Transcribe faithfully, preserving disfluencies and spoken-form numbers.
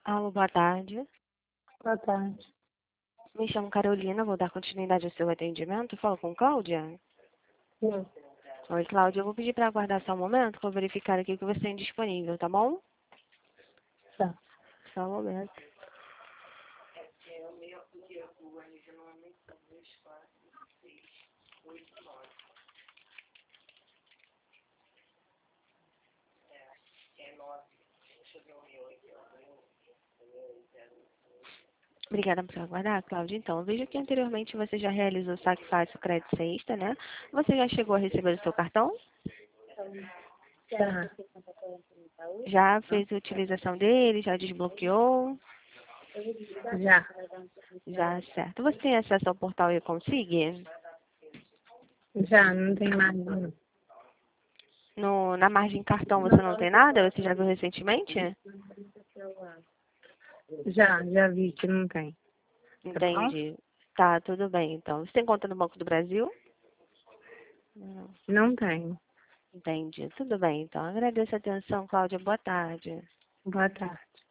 Alô, boa tarde. Boa tarde. Me chamo Carolina, vou dar continuidade ao seu atendimento. Falo com Cláudia? Sim. Oi, Cláudia, eu vou pedir para aguardar só um momento, que eu vou verificar aqui que você tem disponível, tá bom? Tá. Só um momento. Obrigada por aguardar, Cláudia. Então, eu vejo que anteriormente você já realizou o saque fácil crédito sexta, né? Você já chegou a receber o seu cartão? Tá. Já fez a utilização dele? Já desbloqueou? Já. Já, certo. Você tem acesso ao portal eConsig? Já, não tem mais não. No, na margem cartão você não tem nada? Você já viu recentemente? Já, já vi que não tem. Tá bom? Entendi. Tá, tudo bem, então. Você tem conta no Banco do Brasil? Não. Não tem. Entendi. Tudo bem, então. Agradeço a atenção, Cláudia. Boa tarde. Boa tarde.